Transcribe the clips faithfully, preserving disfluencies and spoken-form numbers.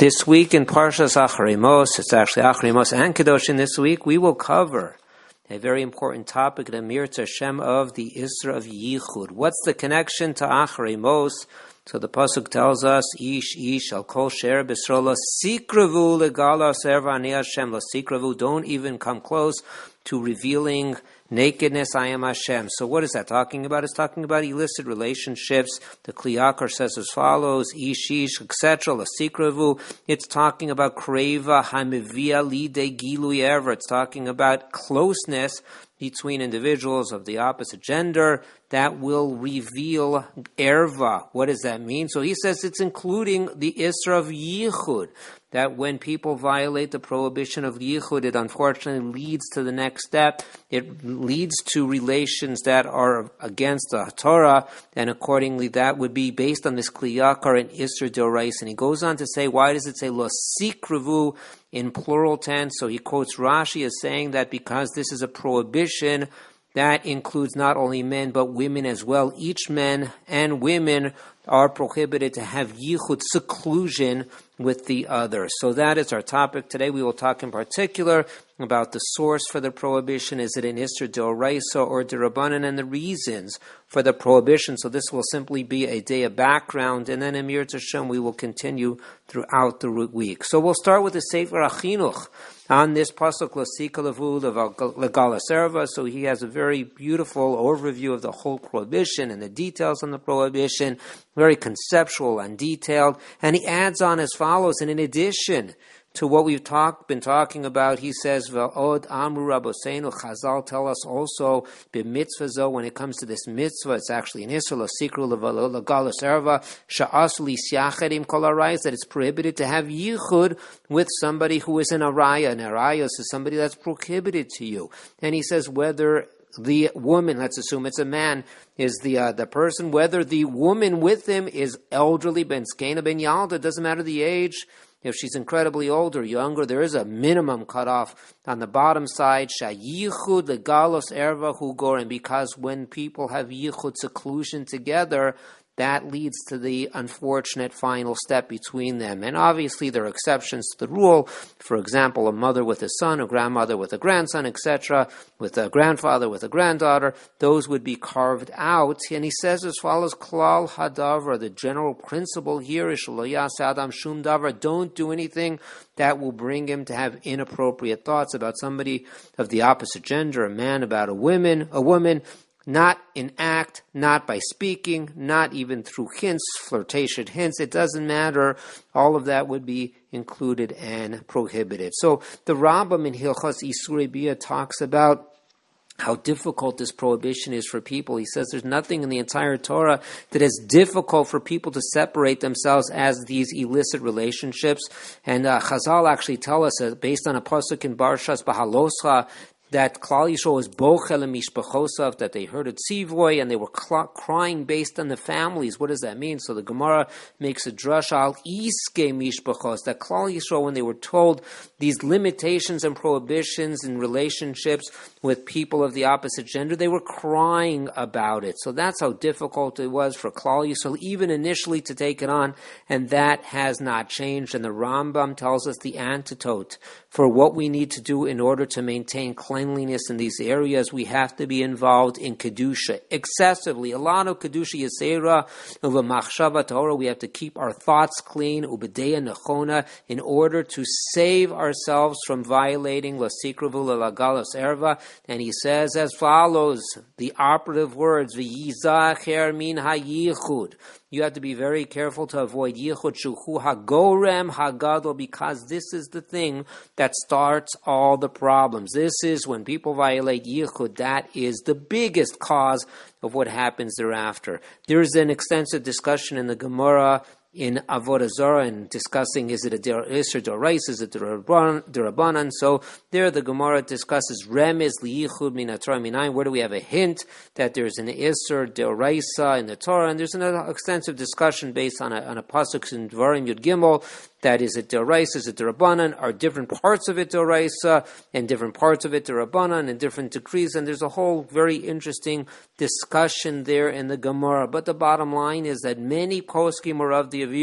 This week in Parshas Acharei Mos, it's actually Acharei Mos and Kedoshin this week, we will cover a very important topic, the Mirza Hashem of the Isra of Yichud. What's the connection to Acharei Mos? So the Pasuk tells us, Ish, Ish, Al Kol Sher B'Srola, Sikravu Legala Serva Ani Hashem, La Sikravu, don't even come close to revealing nakedness, I am Hashem. So what is that talking about? It's talking about illicit relationships. The Kli Yakar says as follows, Ish, Ish, et cetera, La Sikravu. It's talking about Kreva, Hamivia, Lide, Gilu, Ever. It's talking about closeness between individuals of the opposite gender that will reveal erva. What does that mean? So he says it's including the Isra of Yichud, that when people violate the prohibition of Yichud, it unfortunately leads to the next step. It leads to relations that are against the Torah, and accordingly that would be based on this Kli Yakar and Isra D'Orais. And he goes on to say, why does it say Lo Sikruvu in plural tense? So he quotes Rashi as saying that because this is a prohibition that includes not only men but women as well. Each man and women are prohibited to have yichud, seclusion, with the other. So that is our topic today. We will talk in particular about the source for the prohibition. Is it an Isra D'Oraisa or D'Rabbanan, and the reasons for the prohibition. So this will simply be a day of background, and then in Mirza Hashem we will continue throughout the week. So we'll start with the Sefer HaChinuch on this pasuk L'Sika Levu Legala Serva. So he has a very beautiful overview of the whole prohibition and the details on the prohibition, very conceptual and detailed. And he adds on as follows, and in addition to what we've talk, been talking about, he says, V'od Amru Rabboseinu, Chazal tell us also, b'mitzvah, when it comes to this mitzvah, it's actually an Isra, L'Sikru Legala Serva, Sha'as L'Isyachedim Kol Arayos, that it's prohibited to have yichud with somebody who is an araya. An arayos is somebody that's prohibited to you. And he says whether the woman, let's assume it's a man, is the uh, the person, whether the woman with him is elderly, ben skena ben yalda, doesn't matter the age. If she's incredibly old or younger, there is a minimum cutoff on the bottom side. Shayichud legalos erva hugor, and because when people have yichud, seclusion together, that leads to the unfortunate final step between them. And obviously there are exceptions to the rule. For example, a mother with a son, a grandmother with a grandson, et cetera, with a grandfather with a granddaughter, those would be carved out. And he says as follows, Klal Hadavra, the general principle here is Shelo Ya'aseh Adam Shum Davar, don't do anything that will bring him to have inappropriate thoughts about somebody of the opposite gender, a man about a woman, a woman, not in act, not by speaking, not even through hints, flirtatious hints. It doesn't matter. All of that would be included and prohibited. So the Rambam in Hilchos Isurei Bia talks about how difficult this prohibition is for people. He says there's nothing in the entire Torah that is difficult for people to separate themselves as these illicit relationships. And uh, Chazal actually tell us, uh, based on a pasuk in Barshas Bahaloscha, that Klal Yisrael was bochel mishpachosav, that they heard a tzivoy and they were cl- crying based on the families. What does that mean? So the Gemara makes a drush al iske mishpachos, that Klal Yisrael, when they were told these limitations and prohibitions in relationships with people of the opposite gender, they were crying about it. So that's how difficult it was for Klal Yisrael, even initially, to take it on, and that has not changed. And the Rambam tells us the antidote for what we need to do in order to maintain cleanliness in these areas. We have to be involved in Kedusha excessively. A lot of Kedusha Yisera, of a Machshava Torah. We have to keep our thoughts clean, Ubedeya Nechona, in order to save ourselves from violating L'Sikruvu Legala Serva. And he says as follows, the operative words, V'yizacher min hayichud. You have to be very careful to avoid yichud shuhu hagorem hagadol, because this is the thing that starts all the problems. This is when people violate yichud, that is the biggest cause of what happens thereafter. There is an extensive discussion in the Gemara in Avodah Zarah and discussing, is it a Isra D'Orais, is it a D'Rabbanan? So there the Gemara discusses Remez Liyichud Min HaTorah Minayin. Where do we have a hint that there's an Isra D'Oraisa in the Torah? And there's an extensive discussion based on a, on a pasuk in Dvarim Yud Gimel, that is it D'Oraisa, is it D'Rabbanan? Are different parts of it D'Oraisa and different parts of it D'Rabbanan and different decrees? And there's a whole very interesting discussion there in the Gemara. But the bottom line is that many poskim are of the view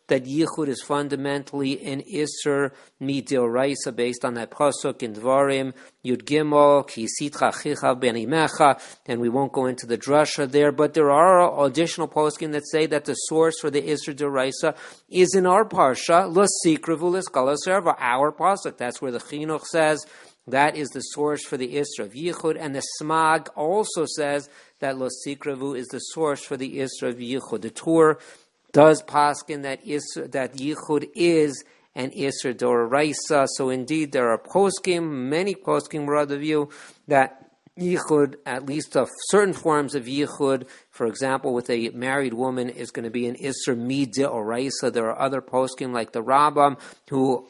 that Yichud is fundamentally an Isser Midoraisa based on that pasuk in Dvarim, Yud Gimel, Ki Sitcha Chicha Benimecha, and we won't go into the drasha there, but there are additional poskim that say that the source for the Isser Doraisa is in our parsha, L'Sikravu L'Skalas Erva, our pasuk. That's where the Chinuch says that is the source for the Isser of Yichud, and the Smag also says that L'Sikravu is the source for the Isser of Yichud. The Torah does paskin that Isser, that Yichud is an Isser Doraisa. So indeed, there are poskim, many poskim, rather view that Yichud, at least of certain forms of Yichud, for example, with a married woman, is going to be an Isser Midoraisa. There are other poskim like the Rambam who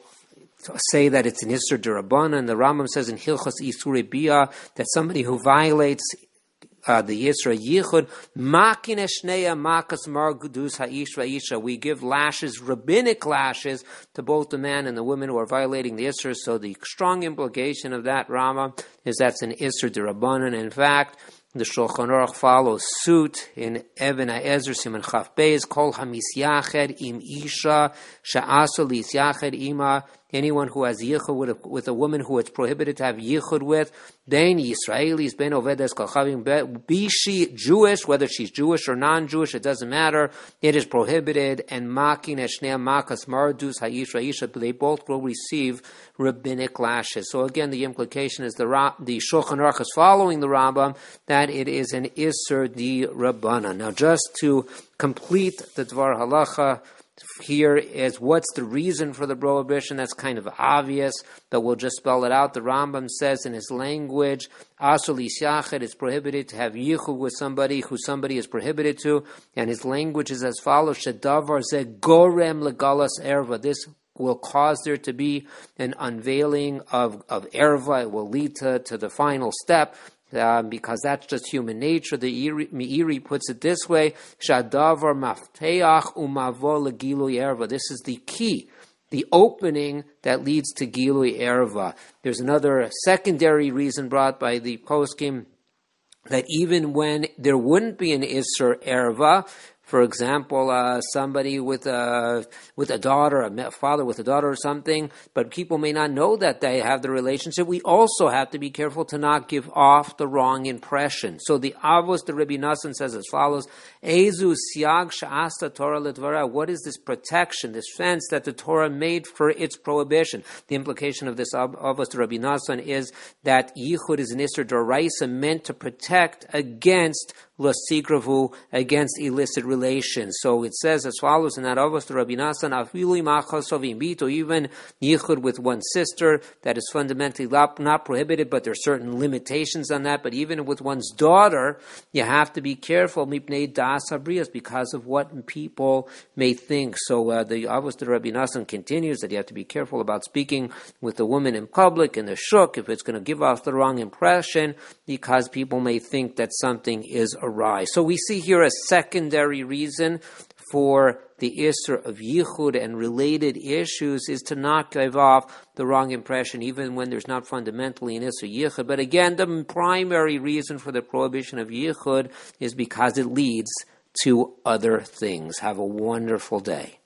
say that it's an Isser D'Rabbanan, and the Rambam says in Hilchos Isuri Bia that somebody who violates Uh, the Yisra Yichud, Makine Shneya Makas Margudus Ha'ish Va'isha. We give lashes, rabbinic lashes, to both the man and the woman who are violating the Isra. So the strong implication of that, Rama, is that's an Isra D'Rabbanan. In fact, the Shulchan Aruch follows suit in Even HaEzer Siman Chaf Beis, Kol HaMisyached Im Isha Sha'asu Lisyached Ima. Anyone who has yichud with a, with a woman who it's prohibited to have yichud with, then Yisraelis ben ovedes kalchavim, be she Jewish, whether she's Jewish or non-Jewish, it doesn't matter. It is prohibited. And makin eshnei makas mardus ha'isha isha, they both will receive rabbinic lashes. So again, the implication is the the Shulchan Aruch is following the Rambam that it is an Isser di Rabbana. Now, just to complete the Dvar Halacha, here is what's the reason for the prohibition. That's kind of obvious, but we'll just spell it out. The Rambam says in his language, Asur Lisyached, it's prohibited to have yichud with somebody who somebody is prohibited to, and his language is as follows: Shedavar ze gorem legalas erva. This will cause there to be an unveiling of, of erva. It will lead to, to the final step. Uh, because that's just human nature. The Meiri puts it this way: Shadavar mafteach umavo legilui erva. This is the key, the opening that leads to gilui erva. There's another secondary reason brought by the poskim that even when there wouldn't be an Isser erva, for example, uh, somebody with a with a daughter, a father with a daughter or something, but people may not know that they have the relationship. We also have to be careful to not give off the wrong impression. So the Avos, the Rabbi Nassan says as follows: Ezu siag sha'asta Torah ledvara. What is this protection, this fence that the Torah made for its prohibition? The implication of this Avos, the Rabbi Nassan, is that Yichud is an Isser Doraisa meant to protect against L'Sikravu, against illicit relations. So it says as follows in that Avos to Rabbi Nassan, Afili Machasovim Bito, even Yichud with one sister, that is fundamentally not prohibited, but there are certain limitations on that. But even with one's daughter, you have to be careful, Mipnei Das Abrias, because of what people may think. So uh, the Avos to Rabbi Nassan continues that you have to be careful about speaking with the woman in public, in the shuk, if it's going to give off the wrong impression, because people may think that something is awry. So we see here a secondary reason for the Isser of Yichud and related issues is to not give off the wrong impression, even when there's not fundamentally an Isser Yichud. But again, the primary reason for the prohibition of Yichud is because it leads to other things. Have a wonderful day.